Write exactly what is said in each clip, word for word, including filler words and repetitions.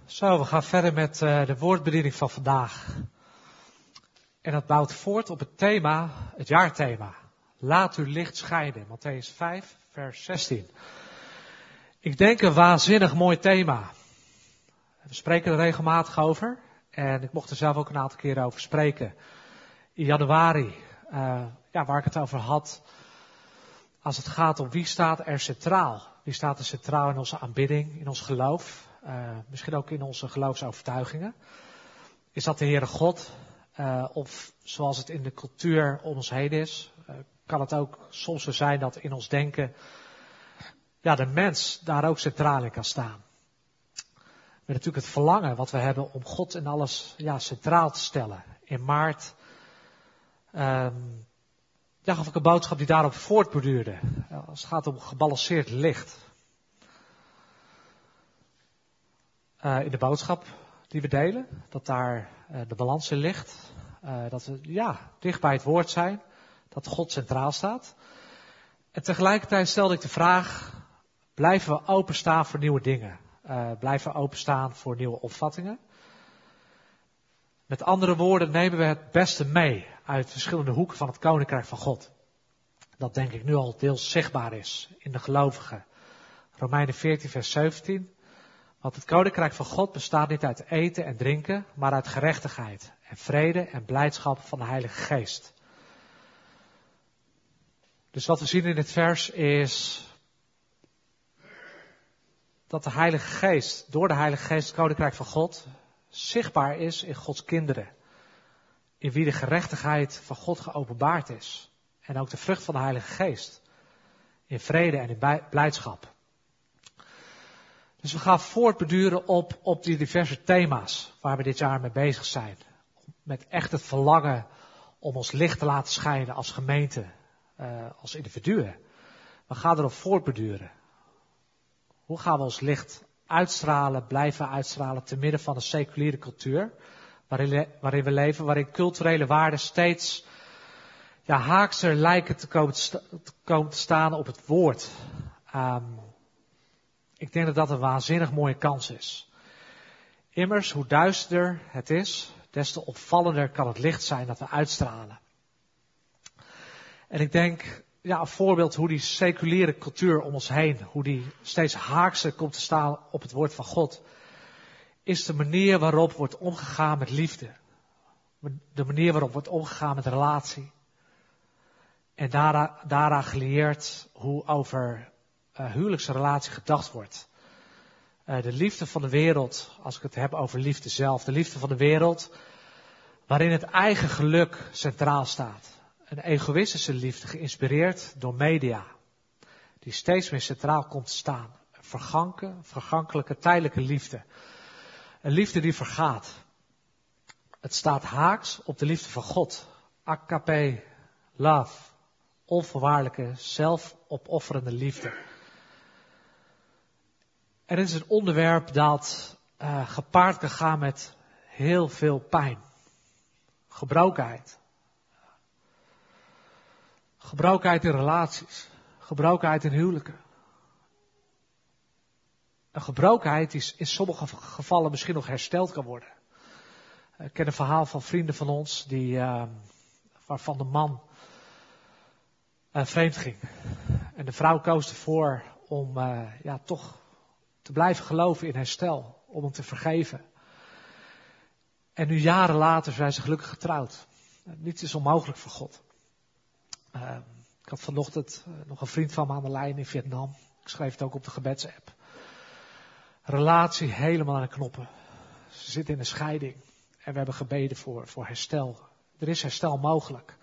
Zo, we gaan verder met uh, de woordbediening van vandaag. En dat bouwt voort op het thema, het jaarthema. Laat uw licht schijnen, Mattheüs vijf, vers zestien. Ik denk een waanzinnig mooi thema. We spreken er regelmatig over. En ik mocht er zelf ook een aantal keren over spreken. In januari, uh, ja, waar ik het over had. Als het gaat om wie staat er centraal. Wie staat er centraal in onze aanbidding, in ons geloof. Uh, misschien ook in onze geloofsovertuigingen. Is dat de Heere God? Uh, of zoals het in de cultuur om ons heen is. Uh, kan het ook soms zo zijn dat in ons denken. Ja, de mens daar ook centraal in kan staan. Met natuurlijk het verlangen wat we hebben om God en alles ja, centraal te stellen. In maart um, ja, gaf ik een boodschap die daarop voortborduurde. Uh, als het gaat om gebalanceerd licht. Uh, in de boodschap die we delen, dat daar uh, de balans in ligt. Uh, dat we ja, dicht bij het woord zijn, dat God centraal staat. En tegelijkertijd stelde ik de vraag, blijven we openstaan voor nieuwe dingen? Uh, blijven we openstaan voor nieuwe opvattingen? Met andere woorden nemen we het beste mee uit verschillende hoeken van het Koninkrijk van God. Dat denk ik nu al deels zichtbaar is in de gelovigen. Romeinen veertien vers zeventien. Want het Koninkrijk van God bestaat niet uit eten en drinken, maar uit gerechtigheid en vrede en blijdschap van de Heilige Geest. Dus wat we zien in dit vers is dat de Heilige Geest, door de Heilige Geest, het Koninkrijk van God, zichtbaar is in Gods kinderen. In wie de gerechtigheid van God geopenbaard is. En ook de vrucht van de Heilige Geest. In vrede en in blijdschap. Dus we gaan voortbeduren op, op die diverse thema's waar we dit jaar mee bezig zijn. Met echt het verlangen om ons licht te laten schijnen als gemeente, uh, als individuen. We gaan erop voortbeduren. Hoe gaan we ons licht uitstralen, blijven uitstralen te midden van een seculiere cultuur. Waarin, waarin we leven, waarin culturele waarden steeds ja, haakser lijken te komen te, sta, te komen te staan op het woord. Um, Ik denk dat dat een waanzinnig mooie kans is. Immers, hoe duisterder het is, des te opvallender kan het licht zijn dat we uitstralen. En ik denk, ja, een voorbeeld hoe die seculiere cultuur om ons heen, hoe die steeds haakser komt te staan op het woord van God, is de manier waarop wordt omgegaan met liefde. De manier waarop wordt omgegaan met relatie. En daaraan, daaraan geleerd hoe over Uh, huwelijksrelatie gedacht wordt. Uh, de liefde van de wereld, als ik het heb over liefde zelf, de liefde van de wereld, waarin het eigen geluk centraal staat. Een egoïstische liefde, geïnspireerd door media, die steeds meer centraal komt te staan. Een verganke, vergankelijke, tijdelijke liefde. Een liefde die vergaat. Het staat haaks op de liefde van God. Agape, love, onvoorwaardelijke, zelfopofferende liefde. En dit is een onderwerp dat uh, gepaard kan gaan met heel veel pijn. Gebrokenheid. Gebrokenheid in relaties. Gebrokenheid in huwelijken. Een gebrokenheid die in sommige gevallen misschien nog hersteld kan worden. Ik ken een verhaal van vrienden van ons die, uh, waarvan de man uh, vreemd ging. En de vrouw koos ervoor om uh, ja, toch te blijven geloven in herstel, om hem te vergeven. En nu jaren later zijn ze gelukkig getrouwd. Niets is onmogelijk voor God. Uh, ik had vanochtend uh, nog een vriend van me aan de lijn in Vietnam. Ik schreef het ook op de gebedsapp. Relatie helemaal aan de knoppen. Ze zitten in een scheiding. En we hebben gebeden voor, voor herstel. Er is herstel mogelijk.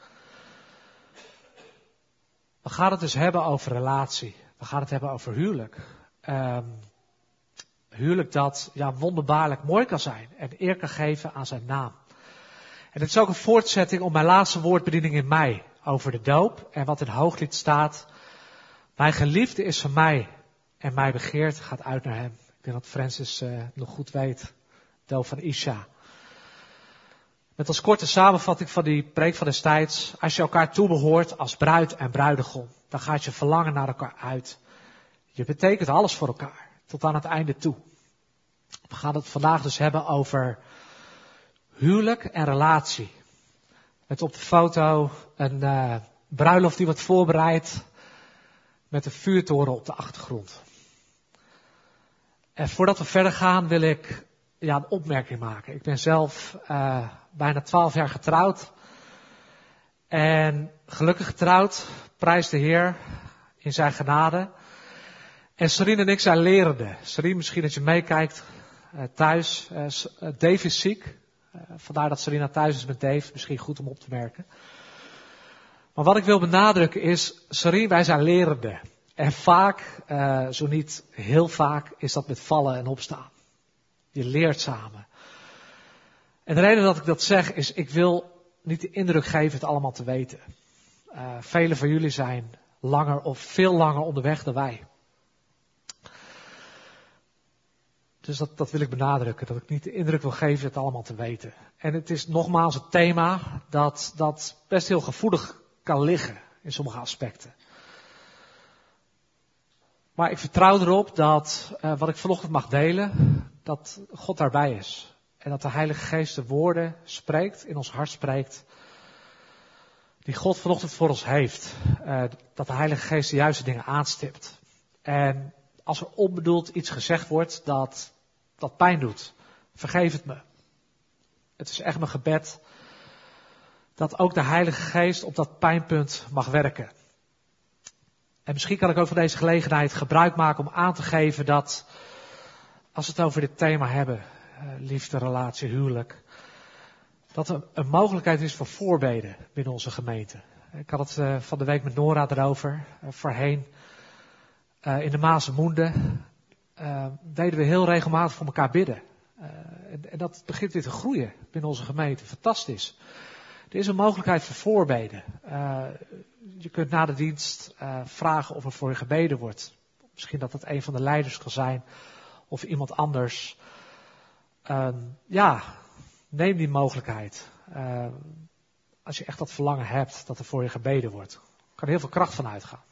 We gaan het dus hebben over relatie. We gaan het hebben over huwelijk. Um, huwelijk dat ja, wonderbaarlijk mooi kan zijn. En eer kan geven aan zijn naam. En het is ook een voortzetting op mijn laatste woordbediening in mei. Over de doop. En wat in Hooglied staat. Mijn geliefde is van mij. En mij begeert gaat uit naar hem. Ik denk dat Francis uh, nog goed weet. Doop van Isha. Met als korte samenvatting van die preek van destijds. Als je elkaar toebehoort als bruid en bruidegom. Dan gaat je verlangen naar elkaar uit. Je betekent alles voor elkaar. Tot aan het einde toe. We gaan het vandaag dus hebben over huwelijk en relatie. Met op de foto een uh, bruiloft die wordt voorbereid met een vuurtoren op de achtergrond. En voordat we verder gaan wil ik ja, een opmerking maken. Ik ben zelf uh, bijna twaalf jaar getrouwd. En gelukkig getrouwd, prijs de Heer in zijn genade. En Serine en ik zijn lerenden. Serine, misschien dat je meekijkt uh, thuis. Uh, Dave is ziek. Uh, vandaar dat Serena thuis is met Dave. Misschien goed om op te merken. Maar wat ik wil benadrukken is, Serine, wij zijn lerenden. En vaak, uh, zo niet heel vaak, is dat met vallen en opstaan. Je leert samen. En de reden dat ik dat zeg is, ik wil niet de indruk geven het allemaal te weten. Uh, velen van jullie zijn langer of veel langer onderweg dan wij. Dus dat, dat wil ik benadrukken, dat ik niet de indruk wil geven het allemaal te weten. En het is nogmaals een thema dat, dat best heel gevoelig kan liggen in sommige aspecten. Maar ik vertrouw erop dat uh, wat ik vanochtend mag delen, dat God daarbij is. En dat de Heilige Geest de woorden spreekt, in ons hart spreekt, die God vanochtend voor ons heeft. Uh, dat de Heilige Geest de juiste dingen aanstipt. En als er onbedoeld iets gezegd wordt dat, dat pijn doet, vergeef het me. Het is echt mijn gebed dat ook de Heilige Geest op dat pijnpunt mag werken. En misschien kan ik ook van deze gelegenheid gebruik maken om aan te geven dat, als we het over dit thema hebben, liefde, relatie, huwelijk, dat er een mogelijkheid is voor voorbeden binnen onze gemeente. Ik had het uh, van de week met Nora erover, uh, voorheen. Uh, in de Maasemoende uh, deden we heel regelmatig voor elkaar bidden. Uh, en, en dat begint weer te groeien binnen onze gemeente. Fantastisch. Er is een mogelijkheid voor voorbeden. Uh, je kunt na de dienst uh, vragen of er voor je gebeden wordt. Misschien dat het een van de leiders kan zijn of iemand anders. Uh, ja, neem die mogelijkheid. Uh, als je echt dat verlangen hebt dat er voor je gebeden wordt. Er kan heel veel kracht van uitgaan.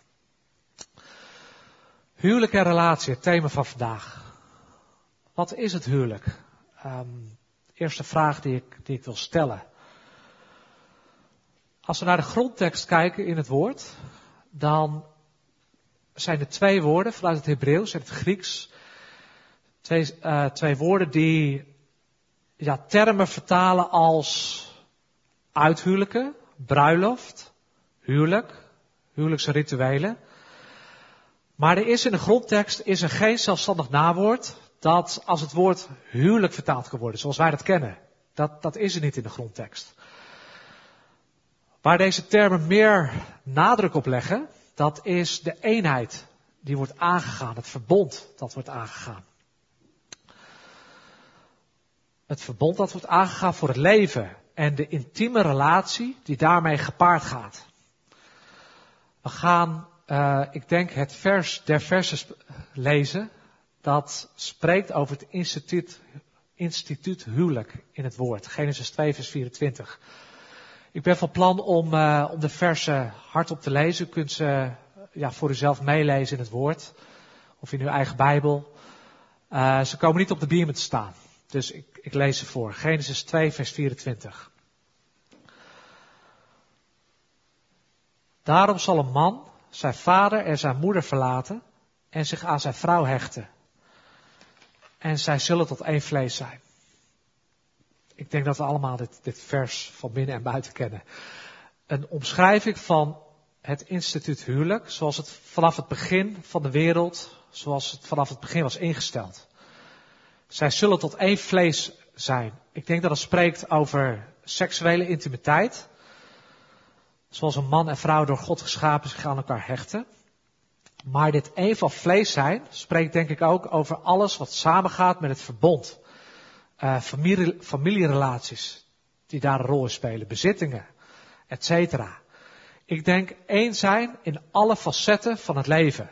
Huwelijk en relatie, het thema van vandaag. Wat is het huwelijk? Um, eerste vraag die ik, die ik wil stellen. Als we naar de grondtekst kijken in het woord, dan zijn er twee woorden vanuit het Hebreeuws en het Grieks. Twee, uh, twee woorden die ja, termen vertalen als uithuwelijken, bruiloft, huwelijk, huwelijksrituelen. Maar er is in de grondtekst is er geen zelfstandig naamwoord dat als het woord huwelijk vertaald kan worden, zoals wij dat kennen. Dat, dat is er niet in de grondtekst. Waar deze termen meer nadruk op leggen, dat is de eenheid die wordt aangegaan, het verbond dat wordt aangegaan. Het verbond dat wordt aangegaan voor het leven en de intieme relatie die daarmee gepaard gaat. We gaan, uh, ik denk, het vers der versen lezen dat spreekt over het instituut, instituut huwelijk in het woord. Genesis twee vers vierentwintig. Ik ben van plan om, uh, om de versen hardop te lezen. U kunt ze ja, voor uzelf meelezen in het woord. Of in uw eigen Bijbel. Uh, ze komen niet op de biermen te staan. Dus ik, ik lees ze voor. Genesis twee vers vierentwintig. Daarom zal een man zijn vader en zijn moeder verlaten en zich aan zijn vrouw hechten. En zij zullen tot één vlees zijn. Ik denk dat we allemaal dit, dit vers van binnen en buiten kennen. Een omschrijving van het instituut huwelijk, zoals het vanaf het begin van de wereld, zoals het vanaf het begin was ingesteld. Zij zullen tot één vlees zijn. Ik denk dat het spreekt over seksuele intimiteit. Zoals een man en vrouw door God geschapen zich aan elkaar hechten. Maar dit één van vlees zijn spreekt denk ik ook over alles wat samengaat met het verbond. Uh, familie, familierelaties die daar een rol in spelen. Bezittingen, et cetera. Ik denk één zijn in alle facetten van het leven.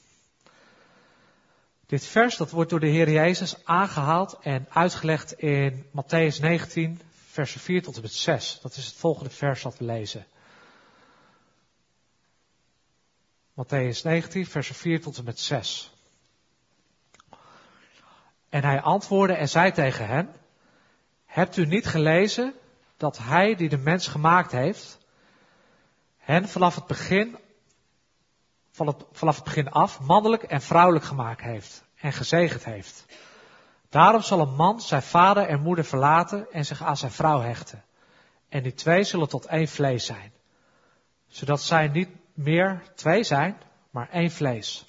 Dit vers dat wordt door de Heer Jezus aangehaald en uitgelegd in Matthäus negentien, versen vier tot en met zes. Dat is het volgende vers dat we lezen. Matthäus negentien, versen vier tot en met zes. En hij antwoordde en zei tegen hen, hebt u niet gelezen dat hij die de mens gemaakt heeft, hen vanaf het begin, van het, vanaf het begin af, mannelijk en vrouwelijk gemaakt heeft en gezegend heeft. Daarom zal een man zijn vader en moeder verlaten en zich aan zijn vrouw hechten. En die twee zullen tot één vlees zijn. Zodat zij niet meer twee zijn, maar één vlees.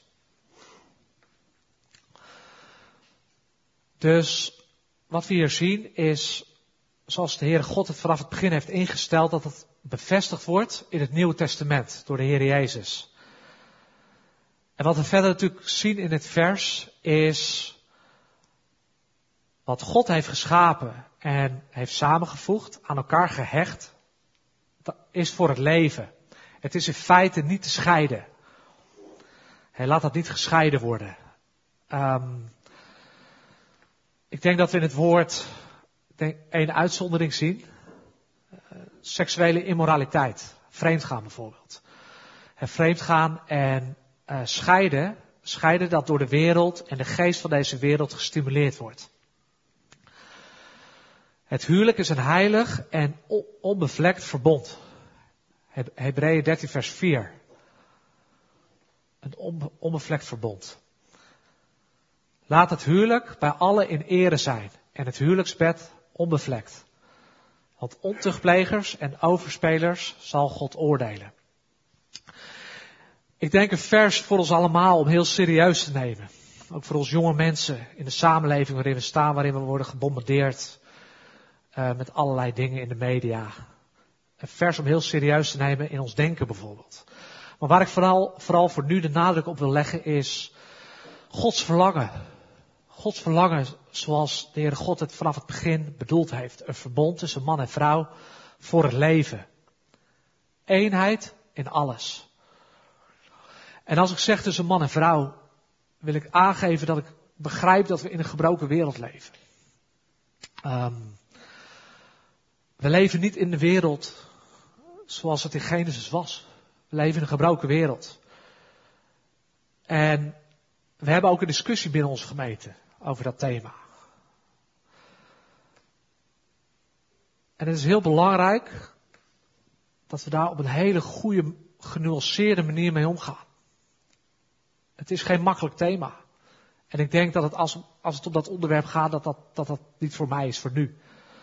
Dus wat we hier zien is, zoals de Heere God het vanaf het begin heeft ingesteld, dat het bevestigd wordt in het Nieuwe Testament door de Heer Jezus. En wat we verder natuurlijk zien in het vers is wat God heeft geschapen en heeft samengevoegd, aan elkaar gehecht, dat is voor het leven. Het is in feite niet te scheiden. Hij laat dat niet gescheiden worden. Um, ik denk dat we in het woord denk, één uitzondering zien. Uh, seksuele immoraliteit. Vreemdgaan bijvoorbeeld. En vreemdgaan en uh, scheiden. Scheiden dat door de wereld en de geest van deze wereld gestimuleerd wordt. Het huwelijk is een heilig en onbevlekt verbond. Hebreeën dertien vers vier. Een onbe- onbevlekt verbond. Laat het huwelijk bij allen in ere zijn en het huwelijksbed onbevlekt. Want ontuchtplegers en overspelers zal God oordelen. Ik denk een vers voor ons allemaal om heel serieus te nemen. Ook voor ons jonge mensen in de samenleving waarin we staan, waarin we worden gebombardeerd uh, met allerlei dingen in de media. Een vers om heel serieus te nemen in ons denken bijvoorbeeld. Maar waar ik vooral, vooral voor nu de nadruk op wil leggen is Gods verlangen. Gods verlangen zoals de Heere God het vanaf het begin bedoeld heeft. Een verbond tussen man en vrouw voor het leven. Eenheid in alles. En als ik zeg tussen man en vrouw, wil ik aangeven dat ik begrijp dat we in een gebroken wereld leven. Um, we leven niet in de wereld zoals het in Genesis was. We leven in een gebroken wereld. En we hebben ook een discussie binnen onze gemeente over dat thema. En het is heel belangrijk dat we daar op een hele goede, genuanceerde manier mee omgaan. Het is geen makkelijk thema. En ik denk dat het als, als het om dat onderwerp gaat, dat dat, dat dat niet voor mij is, voor nu.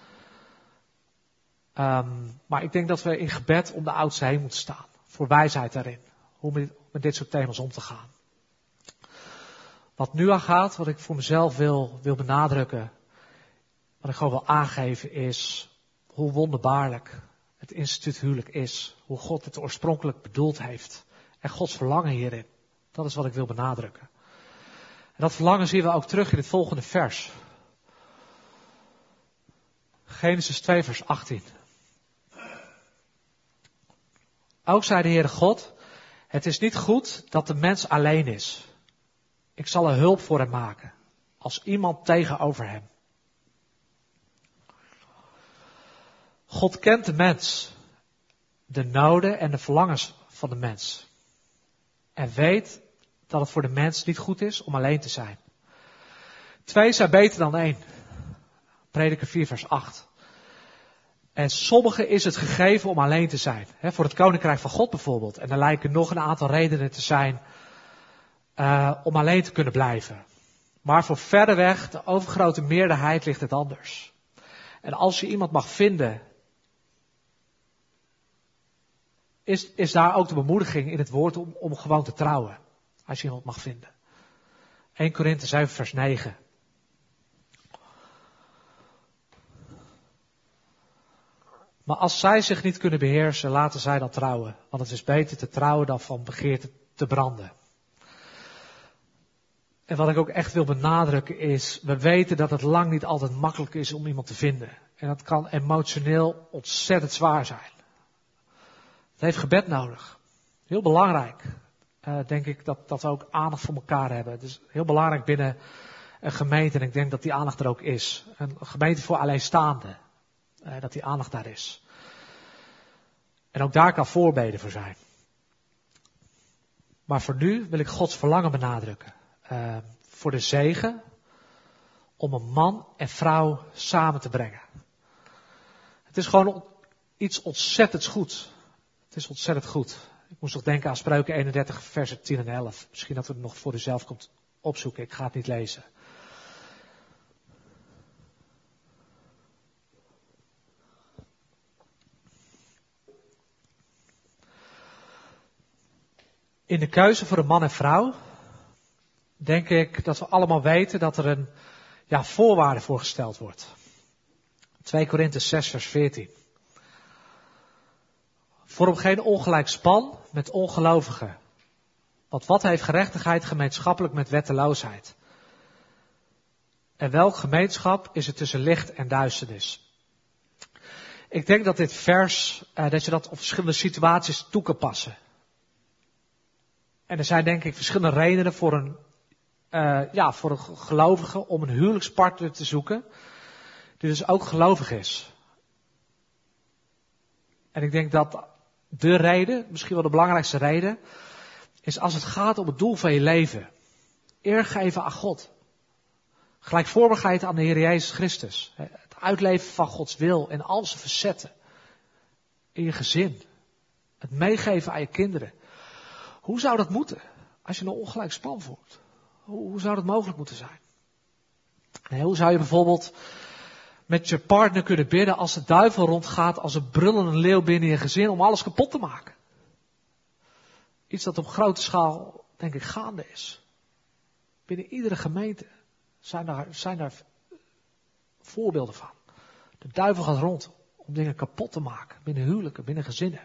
Um, maar ik denk dat we in gebed om de oudste heen moeten staan. Voor wijsheid daarin. Hoe met, met dit soort thema's om te gaan. Wat nu aan gaat, wat ik voor mezelf wil, wil benadrukken. Wat ik gewoon wil aangeven is hoe wonderbaarlijk het instituut huwelijk is. Hoe God het oorspronkelijk bedoeld heeft. En Gods verlangen hierin. Dat is wat ik wil benadrukken. En dat verlangen zien we ook terug in het volgende vers. Genesis twee vers achttien. Ook zei de Heere God, het is niet goed dat de mens alleen is. Ik zal een hulp voor hem maken, als iemand tegenover hem. God kent de mens, de noden en de verlangens van de mens. En weet dat het voor de mens niet goed is om alleen te zijn. Twee zijn beter dan één. Prediker vier vers acht. En sommigen is het gegeven om alleen te zijn. He, voor het koninkrijk van God bijvoorbeeld. En er lijken nog een aantal redenen te zijn uh, om alleen te kunnen blijven. Maar voor verreweg, de overgrote meerderheid, ligt het anders. En als je iemand mag vinden, is, is daar ook de bemoediging in het woord om, om gewoon te trouwen. Als je iemand mag vinden. Eerste Korinthe zeven vers negen. Maar als zij zich niet kunnen beheersen, laten zij dan trouwen. Want het is beter te trouwen dan van begeerte te branden. En wat ik ook echt wil benadrukken is, we weten dat het lang niet altijd makkelijk is om iemand te vinden. En dat kan emotioneel ontzettend zwaar zijn. Het heeft gebed nodig. Heel belangrijk. Uh, denk ik dat, dat we ook aandacht voor elkaar hebben. Het is heel belangrijk binnen een gemeente. En ik denk dat die aandacht er ook is. Een gemeente voor alleenstaanden. Uh, dat die aandacht daar is. En ook daar kan voorbeden voor zijn. Maar voor nu wil ik Gods verlangen benadrukken. Uh, voor de zegen om een man en vrouw samen te brengen. Het is gewoon iets ontzettend goed. Het is ontzettend goed. Ik moest nog denken aan Spreuken eenendertig, versen tien en elf. Misschien dat u het nog voor uzelf komt opzoeken. Ik ga het niet lezen. In de keuze voor een man en vrouw denk ik dat we allemaal weten dat er een ja, voorwaarde voor gesteld wordt. twee Korinthe zes vers veertien. Vorm geen ongelijk span met ongelovigen. Want wat heeft gerechtigheid gemeenschappelijk met wetteloosheid? En welk gemeenschap is er tussen licht en duisternis? Ik denk dat dit vers, eh, dat je dat op verschillende situaties toe kan passen. En er zijn denk ik verschillende redenen voor een, uh, ja, voor een gelovige om een huwelijkspartner te zoeken. Die dus ook gelovig is. En ik denk dat de reden, misschien wel de belangrijkste reden, is als het gaat om het doel van je leven. Eer geven aan God. Gelijkvormigheid aan de Heer Jezus Christus. Het uitleven van Gods wil in al zijn facetten. In je gezin. Het meegeven aan je kinderen. Hoe zou dat moeten als je een ongelijk span voelt? Hoe, hoe zou dat mogelijk moeten zijn? En hoe zou je bijvoorbeeld met je partner kunnen bidden als de duivel rondgaat als een brullende leeuw binnen je gezin om alles kapot te maken? Iets dat op grote schaal, denk ik, gaande is. Binnen iedere gemeente zijn daar, zijn daar voorbeelden van. De duivel gaat rond om dingen kapot te maken. Binnen huwelijken, binnen gezinnen.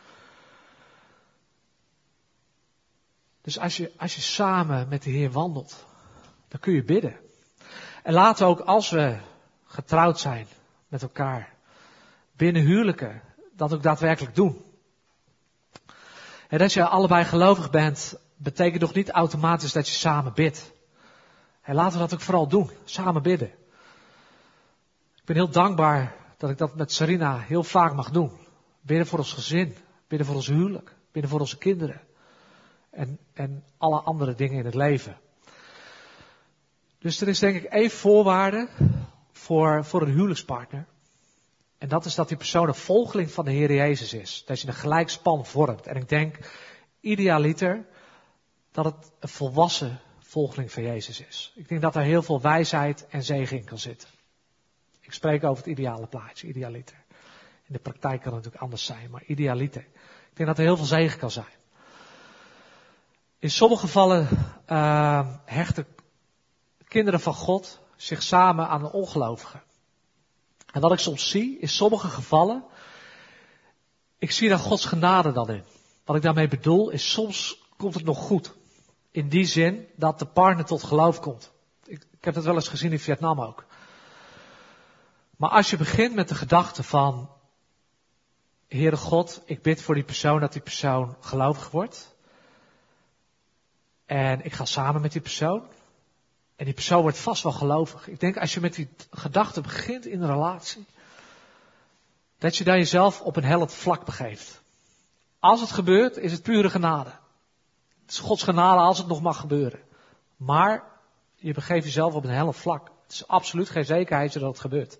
Dus als je, als je samen met de Heer wandelt, dan kun je bidden. En laten we ook als we getrouwd zijn met elkaar, binnen huwelijken, dat ook daadwerkelijk doen. En als je allebei gelovig bent, betekent nog niet automatisch dat je samen bidt. En laten we dat ook vooral doen, samen bidden. Ik ben heel dankbaar dat ik dat met Sarina heel vaak mag doen. Bidden voor ons gezin, bidden voor ons huwelijk, bidden voor onze kinderen. En, en alle andere dingen in het leven. Dus er is denk ik één voorwaarde voor, voor een huwelijkspartner. En dat is dat die persoon een volgeling van de Heer Jezus is. Dat je een gelijkspan vormt. En ik denk, idealiter, dat het een volwassen volgeling van Jezus is. Ik denk dat daar heel veel wijsheid en zegen in kan zitten. Ik spreek over het ideale plaatje, idealiter. In de praktijk kan het natuurlijk anders zijn, maar idealiter. Ik denk dat er heel veel zegen kan zijn. In sommige gevallen uh, hechten kinderen van God zich samen aan een ongelovige. En wat ik soms zie, in sommige gevallen, ik zie daar Gods genade dan in. Wat ik daarmee bedoel, is soms komt het nog goed. In die zin dat de partner tot geloof komt. Ik, ik heb het wel eens gezien in Vietnam ook. Maar als je begint met de gedachte van, Heere God, ik bid voor die persoon dat die persoon gelovig wordt. En ik ga samen met die persoon. En die persoon wordt vast wel gelovig. Ik denk als je met die gedachte begint in een relatie. Dat je dan jezelf op een hellend vlak begeeft. Als het gebeurt is het pure genade. Het is Gods genade als het nog mag gebeuren. Maar je begeeft jezelf op een hellend vlak. Het is absoluut geen zekerheid dat het gebeurt.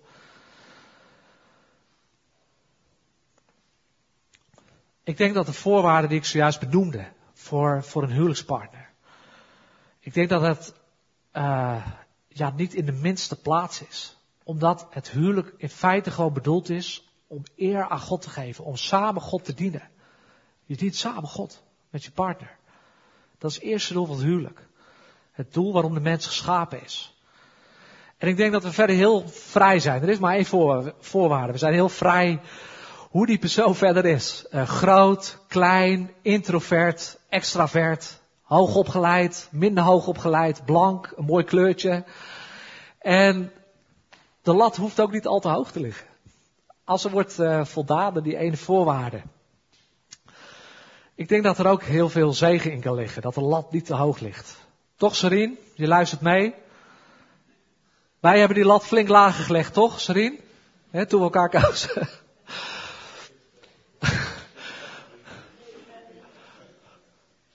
Ik denk dat de voorwaarden die ik zojuist benoemde. Voor, voor een huwelijkspartner. Ik denk dat het uh, ja, niet in de minste plaats is. Omdat het huwelijk in feite gewoon bedoeld is om eer aan God te geven. Om samen God te dienen. Je dient samen God met je partner. Dat is het eerste doel van het huwelijk. Het doel waarom de mens geschapen is. En ik denk dat we verder heel vrij zijn. Er is maar één voor, voorwaarde. We zijn heel vrij hoe die persoon verder is. Uh, groot, klein, introvert, extravert. Hoogopgeleid, minder hoogopgeleid, blank, een mooi kleurtje. En de lat hoeft ook niet al te hoog te liggen. Als er wordt uh, voldaan aan die ene voorwaarde. Ik denk dat er ook heel veel zegen in kan liggen. Dat de lat niet te hoog ligt. Toch, Sarine? Je luistert mee. Wij hebben die lat flink lager gelegd, toch, Sarine? He, toen we elkaar kozen.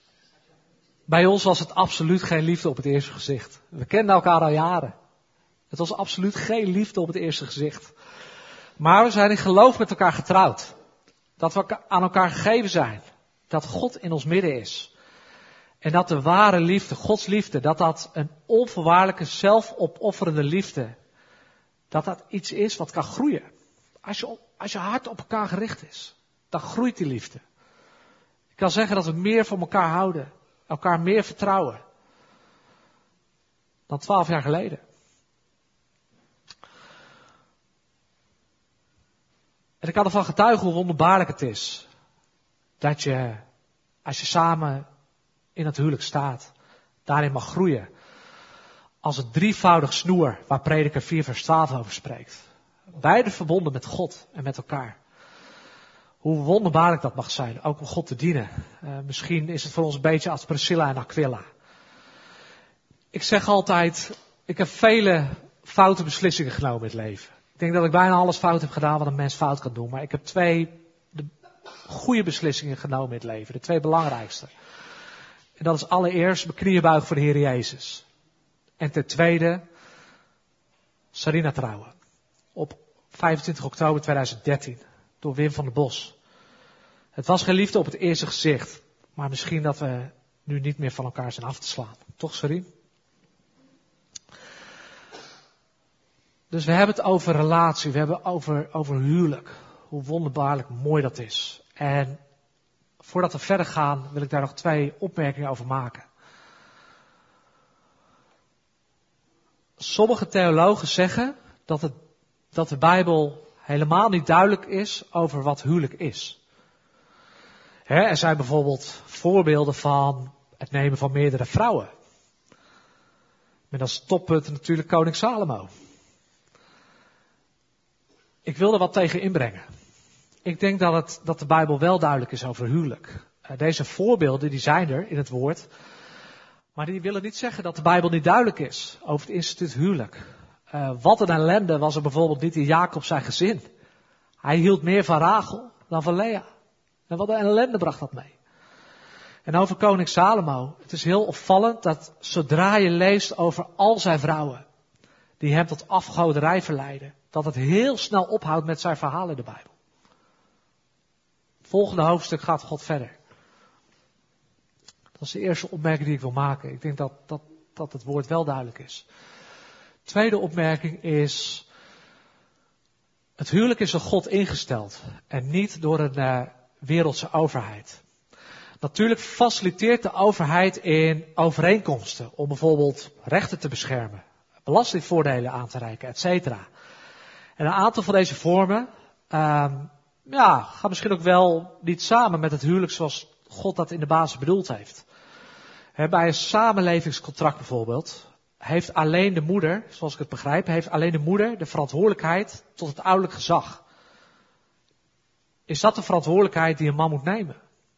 Bij ons was het absoluut geen liefde op het eerste gezicht. We kenden elkaar al jaren. Het was absoluut geen liefde op het eerste gezicht. Maar we zijn in geloof met elkaar getrouwd. Dat we aan elkaar gegeven zijn. Dat God in ons midden is. En dat de ware liefde, Gods liefde, dat dat een onvoorwaardelijke, zelfopofferende liefde, dat dat iets is wat kan groeien. Als je, als je hart op elkaar gericht is, dan groeit die liefde. Ik kan zeggen dat we meer van elkaar houden, elkaar meer vertrouwen, dan twaalf jaar geleden. En ik kan ervan getuigen hoe wonderbaarlijk het is, dat je, als je samen in het huwelijk staat, daarin mag groeien. Als het drievoudig snoer, waar Prediker vier vers twaalf over spreekt. Beide verbonden met God en met elkaar. Hoe wonderbaarlijk dat mag zijn, ook om God te dienen. Uh, misschien is het voor ons een beetje als Priscilla en Aquila. Ik zeg altijd, ik heb vele foute beslissingen genomen in het leven. Ik denk dat ik bijna alles fout heb gedaan wat een mens fout kan doen. Maar ik heb twee de goede beslissingen genomen in het leven. De twee belangrijkste. En dat is allereerst mijn knieën buigen voor de Heer Jezus. En ten tweede, Sarina trouwen. Op vijfentwintig oktober tweeduizend dertien. Door Wim van der Bos. Het was geen liefde op het eerste gezicht. Maar misschien dat we nu niet meer van elkaar zijn af te slaan. Toch, Sarin? Dus we hebben het over relatie. We hebben het over, over huwelijk. Hoe wonderbaarlijk mooi dat is. En voordat we verder gaan, wil ik daar nog twee opmerkingen over maken. Sommige theologen zeggen dat, het, dat de Bijbel helemaal niet duidelijk is over wat huwelijk is. He, er zijn bijvoorbeeld voorbeelden van het nemen van meerdere vrouwen. Met als toppunt natuurlijk koning Salomo. Ik wil er wat tegen inbrengen. Ik denk dat, het, dat de Bijbel wel duidelijk is over huwelijk. Uh, deze voorbeelden die zijn er in het woord. Maar die willen niet zeggen dat de Bijbel niet duidelijk is over het instituut huwelijk. Uh, wat een ellende was er bijvoorbeeld niet in Jacob zijn gezin. Hij hield meer van Rachel dan van Lea. En wat een ellende bracht dat mee. En over koning Salomo. Het is heel opvallend dat zodra je leest over al zijn vrouwen die hem tot afgoderij verleiden, dat het heel snel ophoudt met zijn verhaal in de Bijbel. Volgende hoofdstuk gaat God verder. Dat is de eerste opmerking die ik wil maken. Ik denk dat, dat, dat het woord wel duidelijk is. Tweede opmerking is, het huwelijk is door God ingesteld en niet door een uh, wereldse overheid. Natuurlijk faciliteert de overheid in overeenkomsten om bijvoorbeeld rechten te beschermen, belastingvoordelen aan te reiken, et cetera. En een aantal van deze vormen um, ja, gaan misschien ook wel niet samen met het huwelijk zoals God dat in de basis bedoeld heeft. He, bij een samenlevingscontract bijvoorbeeld heeft alleen de moeder, zoals ik het begrijp, heeft alleen de moeder de verantwoordelijkheid tot het ouderlijk gezag. Is dat de verantwoordelijkheid die een man moet nemen?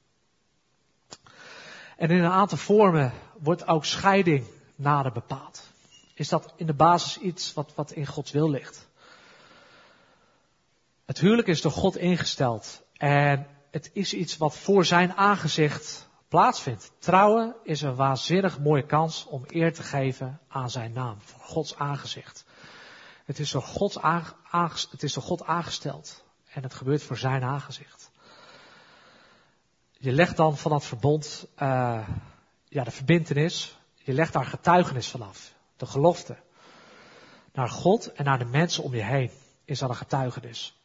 En in een aantal vormen wordt ook scheiding nader bepaald. Is dat in de basis iets wat, wat in Gods wil ligt? Het huwelijk is door God ingesteld en het is iets wat voor zijn aangezicht plaatsvindt. Trouwen is een waanzinnig mooie kans om eer te geven aan zijn naam, voor Gods aangezicht. Het is door, Gods aange, aange, het is door God aangesteld en het gebeurt voor zijn aangezicht. Je legt dan van dat verbond uh, ja, de verbintenis, je legt daar getuigenis vanaf, de gelofte. Naar God en naar de mensen om je heen is dat een getuigenis.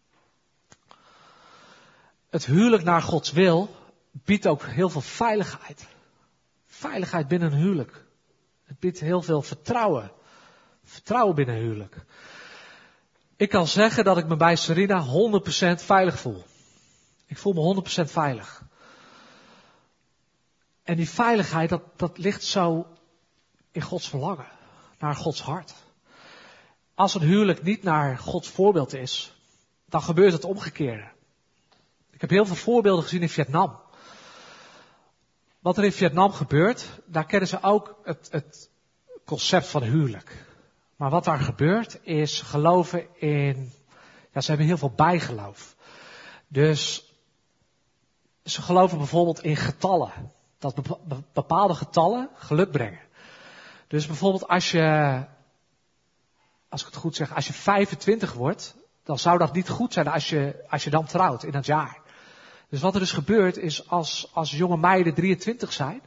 Het huwelijk naar Gods wil biedt ook heel veel veiligheid. Veiligheid binnen een huwelijk. Het biedt heel veel vertrouwen. Vertrouwen binnen een huwelijk. Ik kan zeggen dat ik me bij Sarina honderd procent veilig voel. Ik voel me honderd procent veilig. En die veiligheid, dat, dat ligt zo in Gods verlangen. Naar Gods hart. Als een huwelijk niet naar Gods voorbeeld is, dan gebeurt het omgekeerde. Ik heb heel veel voorbeelden gezien in Vietnam. Wat er in Vietnam gebeurt, daar kennen ze ook het, het concept van huwelijk. Maar wat daar gebeurt is geloven in, ja, ze hebben heel veel bijgeloof. Dus ze geloven bijvoorbeeld in getallen. Dat bepaalde getallen geluk brengen. Dus bijvoorbeeld als je als ik het goed zeg, als je vijfentwintig wordt, dan zou dat niet goed zijn als je, als je dan trouwt in dat jaar. Dus wat er dus gebeurt is, als, als jonge meiden drieëntwintig zijn,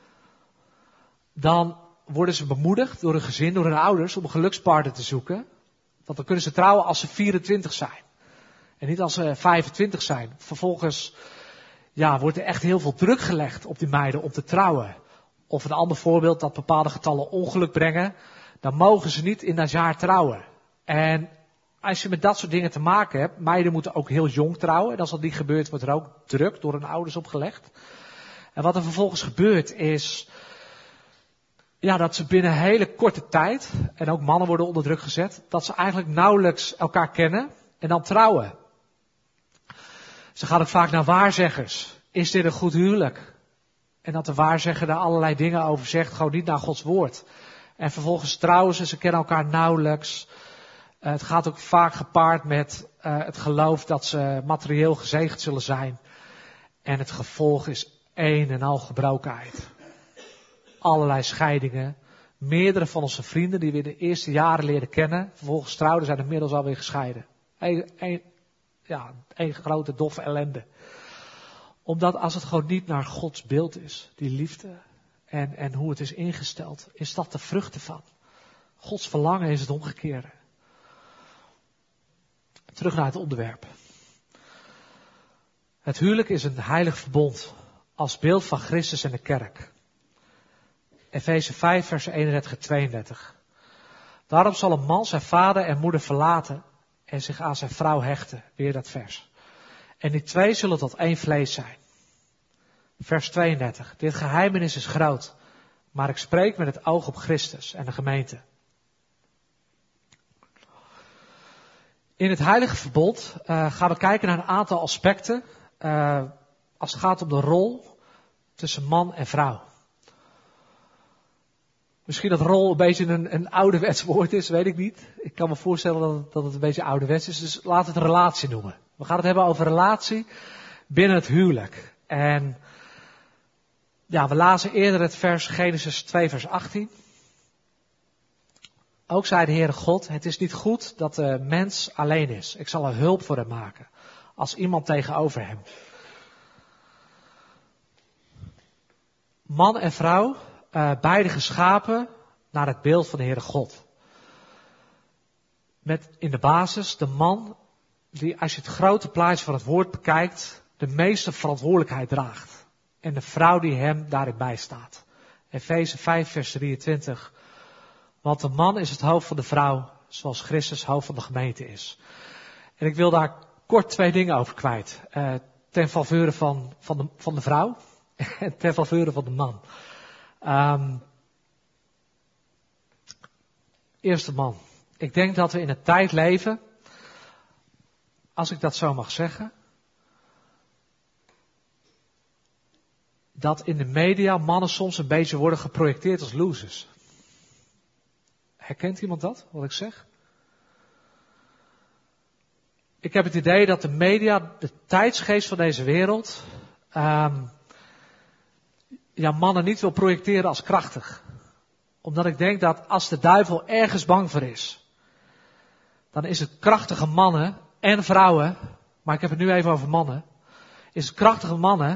dan worden ze bemoedigd door hun gezin, door hun ouders, om een gelukspartner te zoeken. Want dan kunnen ze trouwen als ze vierentwintig zijn. En niet als ze vijfentwintig zijn. Vervolgens ja, wordt er echt heel veel druk gelegd op die meiden om te trouwen. Of een ander voorbeeld, dat bepaalde getallen ongeluk brengen. Dan mogen ze niet in dat jaar trouwen. En als je met dat soort dingen te maken hebt, meiden moeten ook heel jong trouwen. En als dat niet gebeurt, wordt er ook druk door hun ouders opgelegd. En wat er vervolgens gebeurt is, ja, dat ze binnen een hele korte tijd, en ook mannen worden onder druk gezet, dat ze eigenlijk nauwelijks elkaar kennen en dan trouwen. Ze gaan ook vaak naar waarzeggers. Is dit een goed huwelijk? En dat de waarzegger daar allerlei dingen over zegt, gewoon niet naar Gods woord. En vervolgens trouwen ze, ze kennen elkaar nauwelijks. Uh, het gaat ook vaak gepaard met uh, het geloof dat ze materieel gezegend zullen zijn. En het gevolg is een en al gebrokenheid. Allerlei scheidingen. Meerdere van onze vrienden die we in de eerste jaren leren kennen, vervolgens trouwden, zijn inmiddels alweer gescheiden. Eén, een, ja, één grote doffe ellende. Omdat als het gewoon niet naar Gods beeld is, die liefde en, en hoe het is ingesteld, is dat de vrucht ervan. Gods verlangen is het omgekeerde. Terug naar het onderwerp. Het huwelijk is een heilig verbond als beeld van Christus en de kerk. Efeze vijf, vers eenendertig en tweeëndertig. Daarom zal een man zijn vader en moeder verlaten en zich aan zijn vrouw hechten. Weer dat vers. En die twee zullen tot één vlees zijn. Vers tweeëndertig. Dit geheimenis is groot, maar ik spreek met het oog op Christus en de gemeente. In het heilige verbond uh, gaan we kijken naar een aantal aspecten uh, als het gaat om de rol tussen man en vrouw. Misschien dat rol een beetje een, een ouderwets woord is, weet ik niet. Ik kan me voorstellen dat het, dat het een beetje ouderwets is, dus laten we het een relatie noemen. We gaan het hebben over relatie binnen het huwelijk. En ja, we lazen eerder het vers Genesis twee, vers achttien. Ook zei de Heere God, het is niet goed dat de mens alleen is. Ik zal een hulp voor hem maken, als iemand tegenover hem. Man en vrouw, uh, beide geschapen naar het beeld van de Heere God. Met in de basis de man die, als je het grote plaatje van het woord bekijkt, de meeste verantwoordelijkheid draagt. En de vrouw die hem daarin bijstaat. Efeze vijf, vers drieëntwintig. Want de man is het hoofd van de vrouw, zoals Christus hoofd van de gemeente is. En ik wil daar kort twee dingen over kwijt. Uh, ten faveur van, van, de, van de vrouw en ten faveur van de man. Um, eerste man. Ik denk dat we in een tijd leven, als ik dat zo mag zeggen, dat in de media mannen soms een beetje worden geprojecteerd als losers. Herkent iemand dat, wat ik zeg? Ik heb het idee dat de media, de tijdsgeest van deze wereld, um, ja, mannen niet wil projecteren als krachtig. Omdat ik denk dat als de duivel ergens bang voor is, dan is het krachtige mannen en vrouwen, maar ik heb het nu even over mannen, is het krachtige mannen,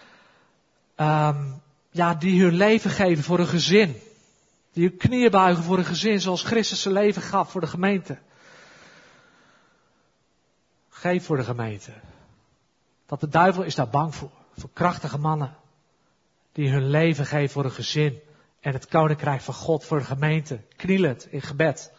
um, ja, die hun leven geven voor een gezin. Die hun knieën buigen voor een gezin zoals Christus zijn leven gaf voor de gemeente. Geef voor de gemeente. Dat de duivel is daar bang voor. Voor krachtige mannen. Die hun leven geven voor een gezin. En het koninkrijk van God voor de gemeente. Knielend in gebed.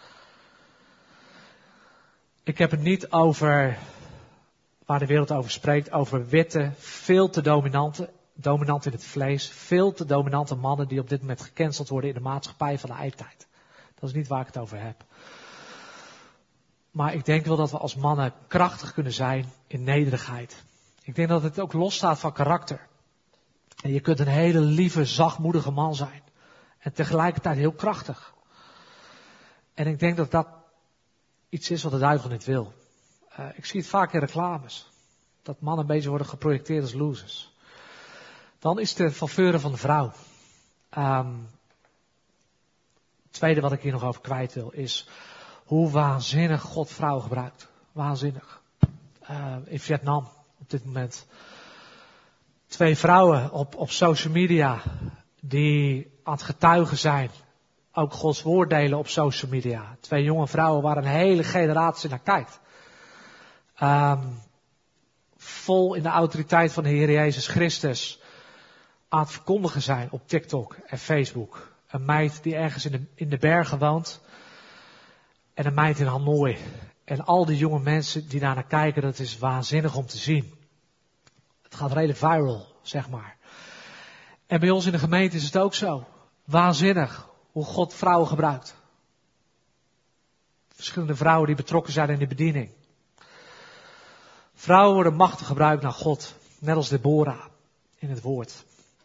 Ik heb het niet over, waar de wereld over spreekt, over witte, veel te dominante, dominant in het vlees, veel te dominante mannen die op dit moment gecanceld worden in de maatschappij van de eindtijd. Dat is niet waar ik het over heb. Maar ik denk wel dat we als mannen krachtig kunnen zijn in nederigheid. Ik denk dat het ook losstaat van karakter. En je kunt een hele lieve, zachtmoedige man zijn. En tegelijkertijd heel krachtig. En ik denk dat dat iets is wat de duivel niet wil. Uh, ik zie het vaak in reclames. Dat mannen een beetje worden geprojecteerd als losers. Dan is de faveur van de vrouw. Um, het tweede wat ik hier nog over kwijt wil is, hoe waanzinnig God vrouwen gebruikt. Waanzinnig. Uh, in Vietnam op dit moment. Twee vrouwen op, op social media die aan het getuigen zijn. Ook Gods woord delen op social media. Twee jonge vrouwen waar een hele generatie naar kijkt. Um, vol in de autoriteit van de Heer Jezus Christus aan het verkondigen zijn op TikTok en Facebook. Een meid die ergens in de, in de bergen woont. En een meid in Hanoi. En al die jonge mensen die daar naar kijken, dat is waanzinnig om te zien. Het gaat redelijk viral, zeg maar. En bij ons in de gemeente is het ook zo. Waanzinnig hoe God vrouwen gebruikt. Verschillende vrouwen die betrokken zijn in de bediening. Vrouwen worden machtig gebruikt naar God. Net als Deborah in het woord.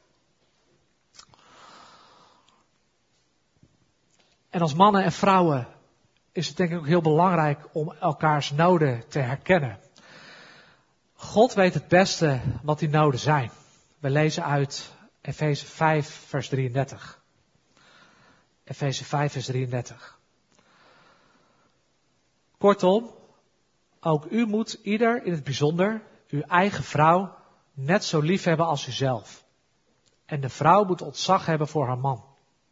En als mannen en vrouwen is het denk ik ook heel belangrijk om elkaars noden te herkennen. God weet het beste wat die noden zijn. We lezen uit Efeze vijf vers drieëndertig. Efeze vijf vers drieëndertig. Kortom, ook u moet ieder in het bijzonder uw eigen vrouw net zo lief hebben als uzelf. En de vrouw moet ontzag hebben voor haar man.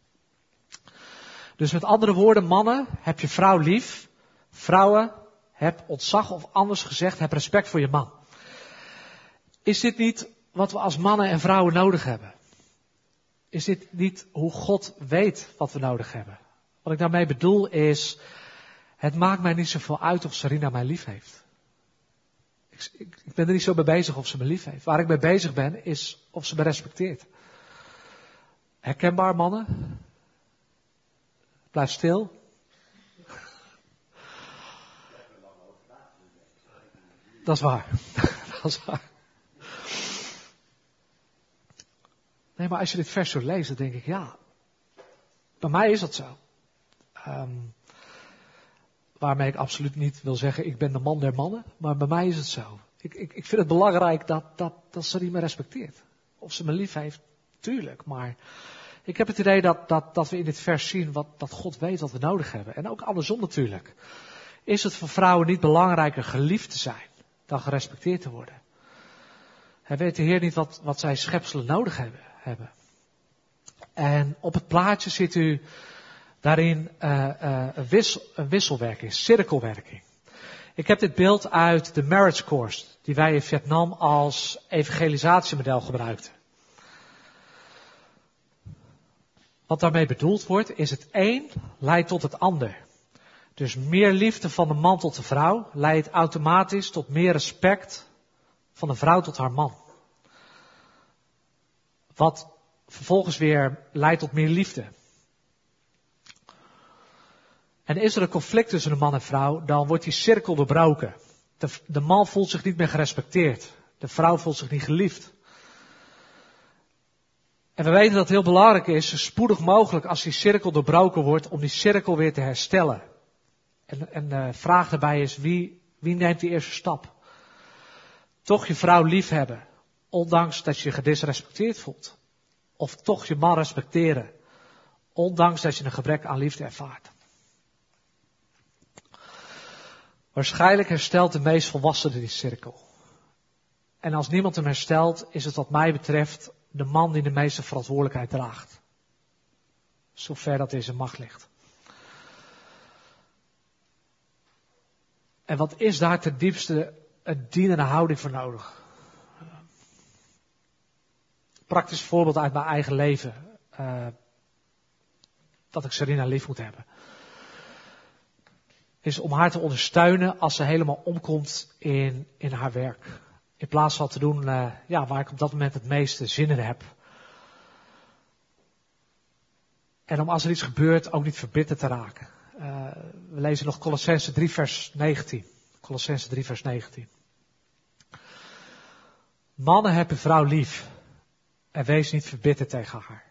Dus met andere woorden, mannen, heb je vrouw lief. Vrouwen, heb ontzag of anders gezegd, heb respect voor je man. Is dit niet wat we als mannen en vrouwen nodig hebben? Is dit niet hoe God weet wat we nodig hebben? Wat ik daarmee bedoel is, het maakt mij niet zoveel uit of Sarina mij lief heeft. Ik, ik, ik ben er niet zo mee bezig of ze me lief heeft. Waar ik mee bezig ben, is of ze me respecteert. Herkenbaar, mannen? Blijf stil. Dat is waar. Dat is waar. Nee, maar als je dit vers zo leest, dan denk ik, ja, bij mij is dat zo. Um, waarmee ik absoluut niet wil zeggen, ik ben de man der mannen, maar bij mij is het zo. Ik, ik, ik vind het belangrijk dat, dat, dat ze die me respecteert. Of ze me lief heeft, tuurlijk, maar ik heb het idee dat, dat, dat we in dit vers zien wat, dat God weet wat we nodig hebben. En ook andersom natuurlijk. Is het voor vrouwen niet belangrijker geliefd te zijn dan gerespecteerd te worden? Hij weet de Heer niet wat, wat zij schepselen nodig hebben. hebben. En op het plaatje ziet u daarin uh, uh, een, wissel, een wisselwerking, cirkelwerking. Ik heb dit beeld uit de Marriage Course, die wij in Vietnam als evangelisatiemodel gebruikten. Wat daarmee bedoeld wordt, is het een leidt tot het ander. Dus meer liefde van de man tot de vrouw leidt automatisch tot meer respect van de vrouw tot haar man. Wat vervolgens weer leidt tot meer liefde. En is er een conflict tussen de man en vrouw, dan wordt die cirkel doorbroken. De, de man voelt zich niet meer gerespecteerd. De vrouw voelt zich niet geliefd. En we weten dat het heel belangrijk is, zo spoedig mogelijk als die cirkel doorbroken wordt, om die cirkel weer te herstellen. En, en de vraag daarbij is, wie, wie neemt die eerste stap? Toch je vrouw lief hebben, ondanks dat je je gedisrespecteerd voelt. Of toch je man respecteren, ondanks dat je een gebrek aan liefde ervaart. Waarschijnlijk herstelt de meest volwassene die cirkel. En als niemand hem herstelt, is het wat mij betreft de man die de meeste verantwoordelijkheid draagt. Zover dat in zijn macht ligt. En wat is daar ten diepste een dienende houding voor nodig? Praktisch voorbeeld uit mijn eigen leven. Uh, dat ik Sarina lief moet hebben. Is om haar te ondersteunen als ze helemaal omkomt in, in haar werk. In plaats van te doen uh, ja, waar ik op dat moment het meeste zin in heb. En om als er iets gebeurt ook niet verbitterd te raken. Uh, we lezen nog Colossenzen drie vers negentien. Colossenzen drie vers negentien. Mannen, heb je vrouw lief. En wees niet verbitterd tegen haar.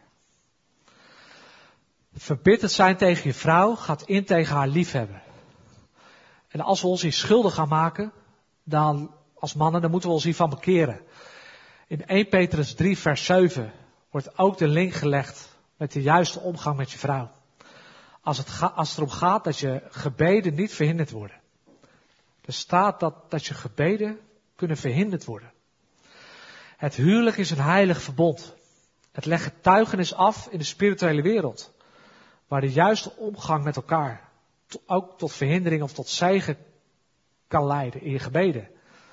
Verbitterd zijn tegen je vrouw gaat in tegen haar liefhebben. En als we ons hier schuldig gaan maken, dan als mannen, dan moeten we ons hiervan bekeren. In Eerste Petrus drie vers zeven wordt ook de link gelegd met de juiste omgang met je vrouw. Als het, ga, als het erom gaat dat je gebeden niet verhinderd worden. Er staat dat, dat je gebeden kunnen verhinderd worden. Het huwelijk is een heilig verbond. Het legt getuigenis af in de spirituele wereld. Waar de juiste omgang met elkaar to, ook tot verhindering of tot zegen kan leiden in je gebeden.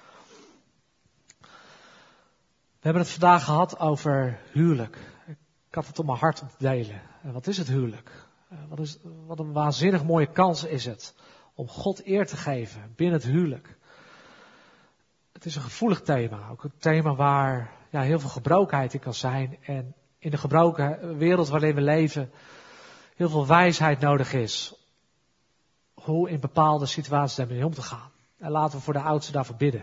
We hebben het vandaag gehad over huwelijk. Ik had het op mijn hart om te delen. En wat is het huwelijk? Wat, is, wat een waanzinnig mooie kans is het om God eer te geven binnen het huwelijk. Het is een gevoelig thema. Ook een thema waar ja, heel veel gebrokenheid in kan zijn. En in de gebroken wereld waarin we leven heel veel wijsheid nodig is. Hoe in bepaalde situaties daarmee om te gaan. En laten we voor de oudsten daarvoor bidden.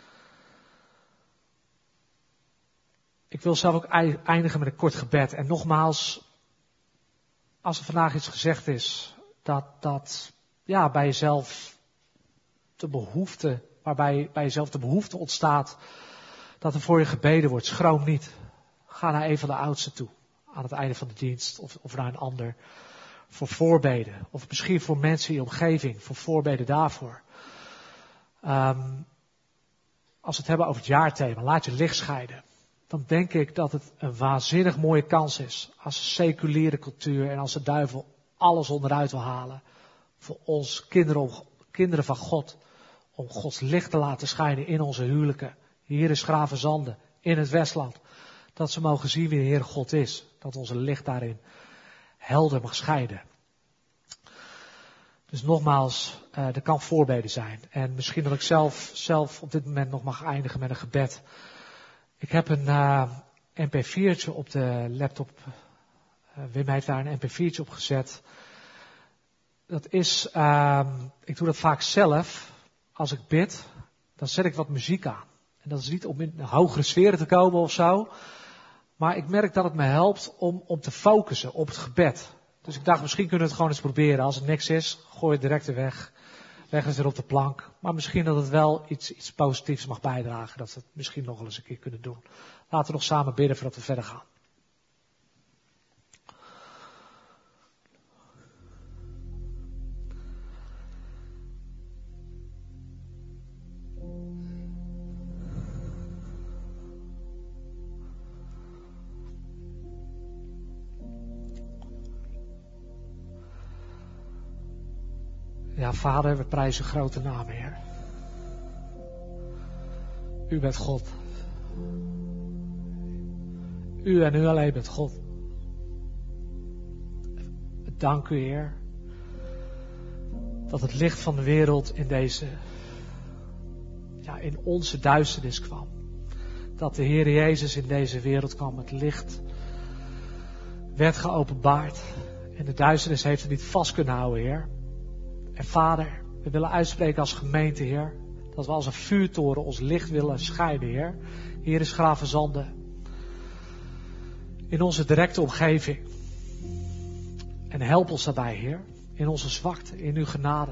Ik wil zelf ook eindigen met een kort gebed. En nogmaals, als er vandaag iets gezegd is, dat, dat ja, bij jezelf de behoefte, waarbij bij jezelf de behoefte ontstaat, dat er voor je gebeden wordt, schroom niet. Ga naar een van de oudsten toe, aan het einde van de dienst, of, of naar een ander, voor voorbeden. Of misschien voor mensen in je omgeving, voor voorbeden daarvoor. Um, als we het hebben over het jaarthema, laat je licht scheiden. Dan denk ik dat het een waanzinnig mooie kans is. Als de seculiere cultuur en als de duivel alles onderuit wil halen. Voor ons kinderen, kinderen van God. Om Gods licht te laten schijnen in onze huwelijken. Hier in Gravenzande, in het Westland. Dat ze mogen zien wie de Heer God is. Dat onze licht daarin helder mag schijnen. Dus nogmaals, uh, er kan voorbeden zijn. En misschien dat ik zelf, zelf op dit moment nog mag eindigen met een gebed. Ik heb een uh, M P viertje op de laptop. Uh, Wim heeft daar een M P viertje op gezet. Dat is, uh, ik doe dat vaak zelf. Als ik bid, dan zet ik wat muziek aan. En dat is niet om in hogere sferen te komen of zo. Maar ik merk dat het me helpt om, om te focussen op het gebed. Dus ik dacht, misschien kunnen we het gewoon eens proberen. Als het niks is, gooi het direct weer weg. Leg het weer op de plank. Maar misschien dat het wel iets, iets positiefs mag bijdragen. Dat we het misschien nog wel eens een keer kunnen doen. Laten we nog samen bidden voordat we verder gaan. Ja, Vader, we prijzen uw grote naam, Heer. U bent God. U en u alleen bent God. We danken u, Heer, dat het licht van de wereld in deze, ja, in onze duisternis kwam. Dat de Heer Jezus in deze wereld kwam. Het licht werd geopenbaard. En de duisternis heeft het niet vast kunnen houden, Heer. En Vader, we willen uitspreken als gemeente, Heer, dat we als een vuurtoren ons licht willen schijnen, Heer. Hier is Gravenzande. In onze directe omgeving. En help ons daarbij, Heer. In onze zwakte, in uw genade.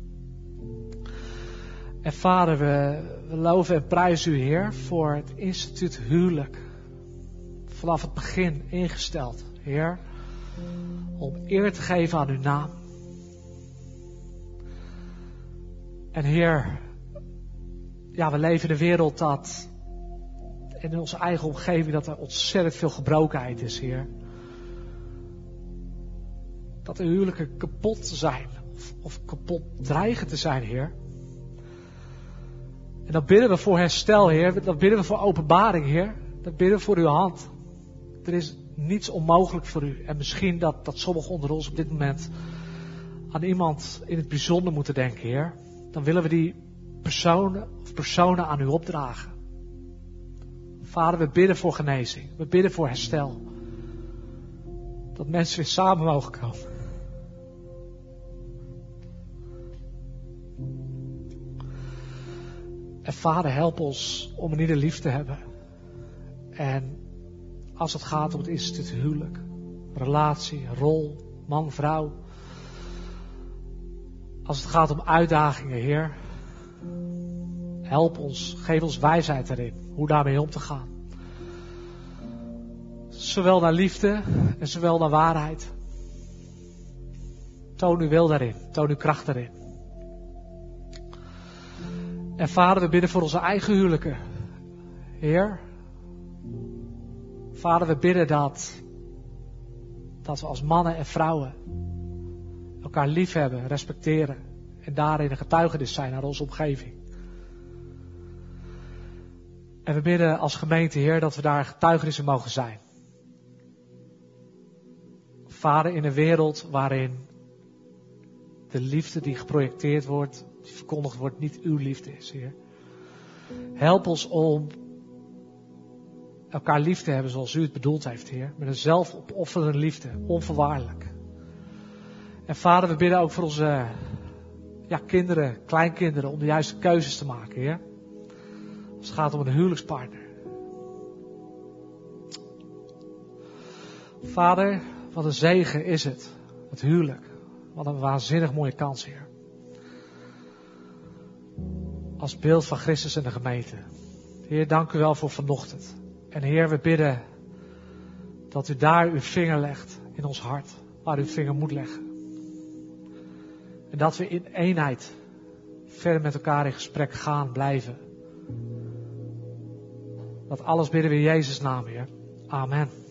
En Vader, we, we loven en prijzen u, Heer, voor het instituut huwelijk. Vanaf het begin ingesteld, Heer, om eer te geven aan uw naam. En Heer, ja, we leven in een wereld dat, in onze eigen omgeving, dat er ontzettend veel gebrokenheid is, Heer. Dat de huwelijken kapot zijn, of, of kapot dreigen te zijn, Heer. En dan bidden we voor herstel, Heer. Dan bidden we voor openbaring, Heer. Dan bidden we voor uw hand. Er is niets onmogelijk voor u. En misschien dat, dat sommigen onder ons op dit moment aan iemand in het bijzonder moeten denken, Heer. Dan willen we die personen of personen aan u opdragen. Vader, we bidden voor genezing. We bidden voor herstel. Dat mensen weer samen mogen komen. En Vader, help ons om een ieder lief te hebben. En als het gaat om het instituut huwelijk, relatie, rol, man, vrouw. Als het gaat om uitdagingen, Heer. Help ons, geef ons wijsheid erin, hoe daarmee om te gaan. Zowel naar liefde en zowel naar waarheid. Toon uw wil daarin. Toon uw kracht daarin. En Vader, we bidden voor onze eigen huwelijken. Heer. Vader, we bidden dat, dat we als mannen en vrouwen elkaar lief hebben, respecteren. En daarin een getuigenis zijn naar onze omgeving. En we bidden als gemeente, Heer, dat we daar getuigenissen mogen zijn. Vader, in een wereld waarin de liefde die geprojecteerd wordt, die verkondigd wordt, niet uw liefde is, Heer. Help ons om elkaar lief te hebben zoals u het bedoeld heeft, Heer. Met een zelfopofferende liefde, onvoorwaardelijk. En Vader, we bidden ook voor onze ja, kinderen, kleinkinderen, om de juiste keuzes te maken, Heer. Als het gaat om een huwelijkspartner. Vader, wat een zegen is het, het huwelijk. Wat een waanzinnig mooie kans, Heer. Als beeld van Christus en de gemeente. Heer, dank u wel voor vanochtend. En Heer, we bidden dat u daar uw vinger legt in ons hart. Waar u uw vinger moet leggen. En dat we in eenheid verder met elkaar in gesprek gaan, blijven. Dat alles bidden we in Jezus' naam, Heer. Amen.